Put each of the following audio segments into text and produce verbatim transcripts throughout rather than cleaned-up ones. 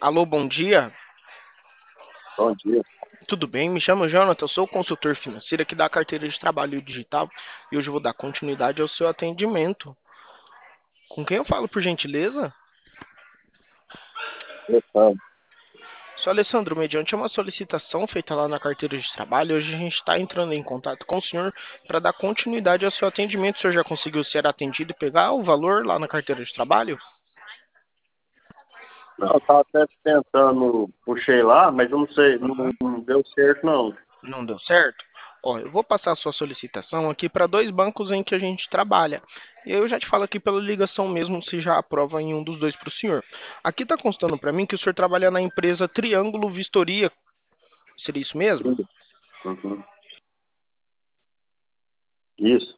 Alô, bom dia. Bom dia. Tudo bem? Me chamo Jonathan, eu sou consultor financeiro aqui da carteira de trabalho digital e hoje eu vou dar continuidade ao seu atendimento. Com quem eu falo, por gentileza? Alessandro. Sou Alessandro, mediante uma solicitação feita lá na carteira de trabalho, hoje a gente está entrando em contato com o senhor para dar continuidade ao seu atendimento. O senhor já conseguiu ser atendido e pegar o valor lá na carteira de trabalho? Não, eu tava até tentando, puxei lá, mas eu não sei, não, Aham. não deu certo não. Não deu certo? Ó, eu vou passar a sua solicitação aqui para dois bancos em que a gente trabalha. E aí eu já te falo aqui pela ligação mesmo se já aprova em um dos dois para o senhor. Aqui está constando para mim que o senhor trabalha na empresa Triângulo Vistoria. Seria isso mesmo? Uhum. Isso.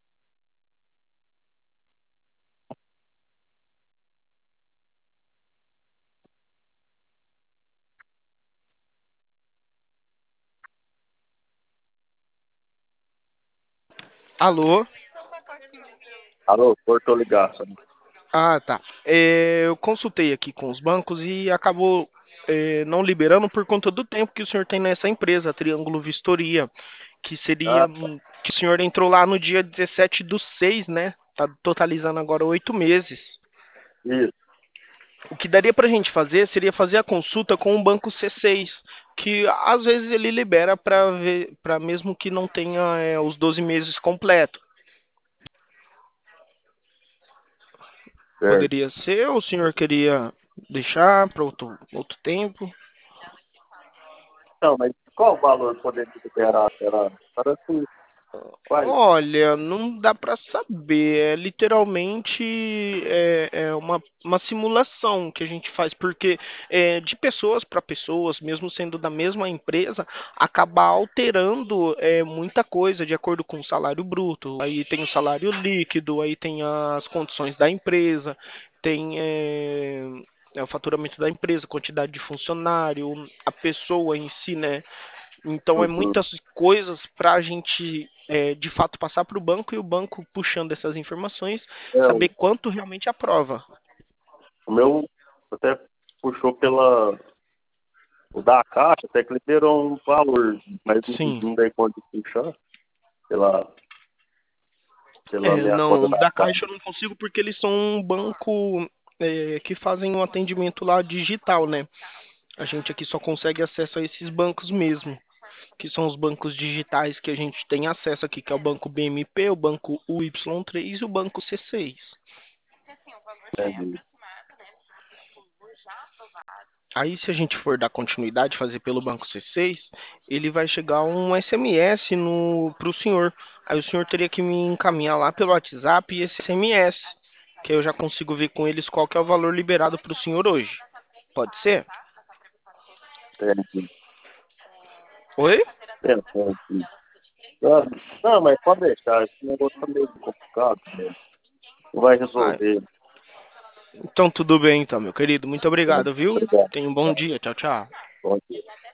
Alô? Alô, cortou ligação. Ah, tá. É, eu consultei aqui com os bancos e acabou é, não liberando por conta do tempo que o senhor tem nessa empresa, Triângulo Vistoria, que seria Ah, hum, que o senhor entrou lá no dia dezessete do seis, né? Tá totalizando agora oito meses. isso. O que daria para a gente fazer seria fazer a consulta com o banco C seis, que às vezes ele libera para ver, para mesmo que não tenha é, os doze meses completos. Certo. Poderia ser, ou o senhor queria deixar para outro, outro tempo? Então, mas qual o valor poderia liberar? Era, para assim, quais? Olha, não dá para saber. É literalmente é, é uma, uma simulação que a gente faz, porque é, de pessoas para pessoas, mesmo sendo da mesma empresa, acaba alterando é, muita coisa de acordo com o salário bruto. Aí tem o salário líquido, aí tem as condições da empresa, tem é, é, o faturamento da empresa, quantidade de funcionário, a pessoa em si, né? Então é Uhum. muitas coisas para a gente é, de fato passar para o banco e o banco puxando essas informações, É, o saber quanto realmente aprova. o meu até puxou pela, o da Caixa, até que liberou um valor, mas não, Sim. não dei conta de puxar pela, pela É, minha conta não, da da Caixa. Caixa eu não consigo porque eles são um banco é, que fazem um atendimento lá digital, né? A gente aqui só consegue acesso a esses bancos mesmo, que são os bancos digitais que a gente tem acesso aqui, que é o banco B M P, o banco U Y três e o banco C seis. Entendi. Aí, se a gente for dar continuidade, fazer pelo banco C seis, ele vai chegar um S M S no para o senhor. Aí o senhor teria que me encaminhar lá pelo WhatsApp e esse S M S, que eu já consigo ver com eles qual que é o valor liberado para o senhor hoje. Pode ser? Entendi. Oi? Entendi. Ah, não, mas pode deixar, esse negócio tá meio complicado, né? Não vai Ah, resolver. então tudo bem, então, meu querido. Muito Né? obrigado, viu? Obrigado. Tenha um bom dia. Tchau, tchau. Bom dia.